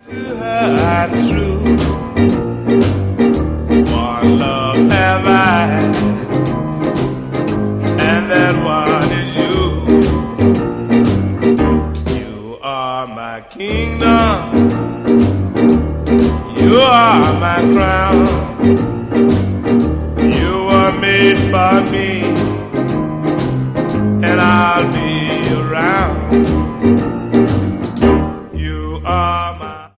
I'm true. One love have I, and that one is you. You are my kingdom. You are my crown. You were made for me, and I'll be around.